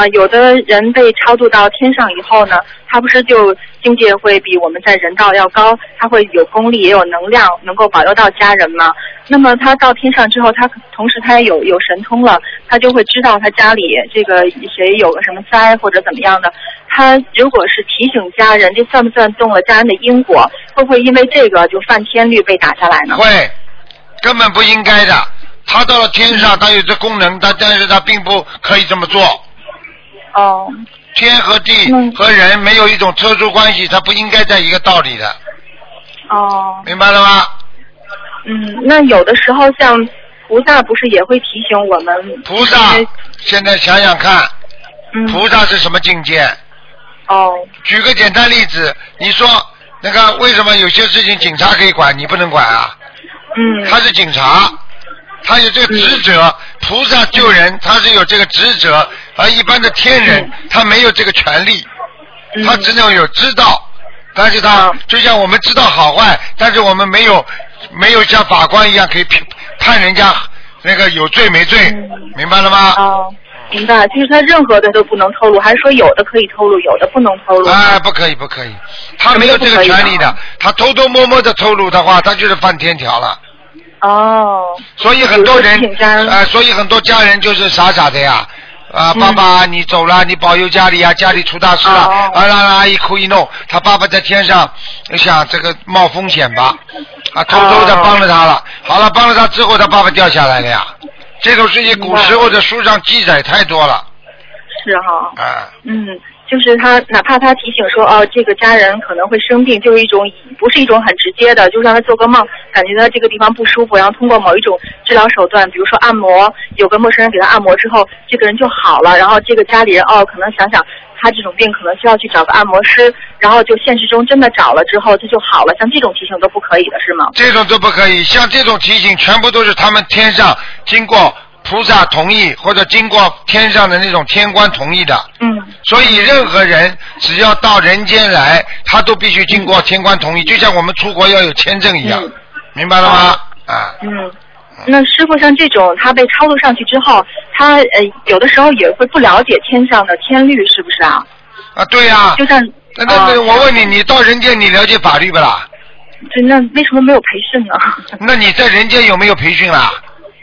有的人被超度到天上以后呢，他不是就境界会比我们在人道要高，他会有功力也有能量，能够保佑到家人嘛。那么他到天上之后，他同时他也有神通了，他就会知道他家里这个谁有个什么灾或者怎么样的。他如果是提醒家人，这算不算动了家人的因果？会不会因为这个就犯天律被打下来呢？ 会，根本不应该的。他到了天上，他有这功能，但是他并不可以这么做。 哦。 天和地和人没有一种特殊关系，他不应该在一个道理的。 哦。 明白了吗？ 那有的时候像菩萨不是也会提醒我们？ 菩萨，现在想想看，菩萨是什么境界？ 哦。举个简单例子，你说那个为什么有些事情警察可以管，你不能管啊？他是警察，他有这个职责。菩萨救人，他是有这个职责，而一般的天人，他没有这个权利，他只能有知道，但是他就像我们知道好坏，但是我们没有像法官一样可以判人家那个有罪没罪，明白了吗？ 哦，明白，就是他任何的都不能透露，还是说有的可以透露，有的不能透露？ 不可以，他没有这个权利的，他偷偷摸摸的透露的话，他就是犯天条了。 哦。 所以很多人所以很多家人就是傻傻的呀。爸爸你走了，你保佑家里啊，家里出大事了，一哭一弄，他爸爸在天上想这个冒风险吧，偷偷的帮了他了，好了，帮了他之后他爸爸掉下来了呀，这种事情古时候的书上记载太多了。 是哈。就是他哪怕他提醒说这个家人可能会生病，就是不是一种很直接的，就让他做个梦，感觉他这个地方不舒服，然后通过某一种治疗手段，比如说按摩，有个陌生人给他按摩之后，这个人就好了，然后这个家里人可能想想他这种病可能需要去找个按摩师，然后就现实中真的找了之后他就好了，像这种提醒都不可以的是吗？ 这种都不可以，像这种提醒全部都是他们天上经过菩萨同意或者经过天上的那种天官同意的。所以任何人只要到人间来，他都必须经过天官同意，就像我们出国要有签证一样。明白了吗？ 那师父像这种他被超度上去之后，他有的时候也会不了解天上的天律，是不是啊？ 对呀。 就像那我问你，你到人间你了解法律不啦？ 那为什么没有培训呢？ 那你在人间有没有培训啦？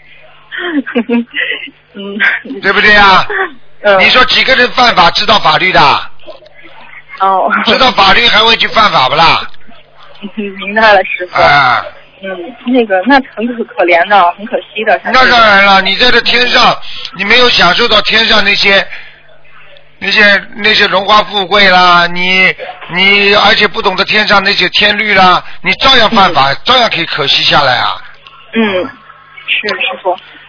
对不对呀？你说几个人犯法知道法律的？知道法律还会去犯法不啦？ 明白了，师父。那很可怜的，很可惜的。 那当然了，你在这天上，你没有享受到天上那些荣华富贵啦，你而且不懂得天上那些天律啦，你照样犯法，照样可以可惜下来啊。 是师父。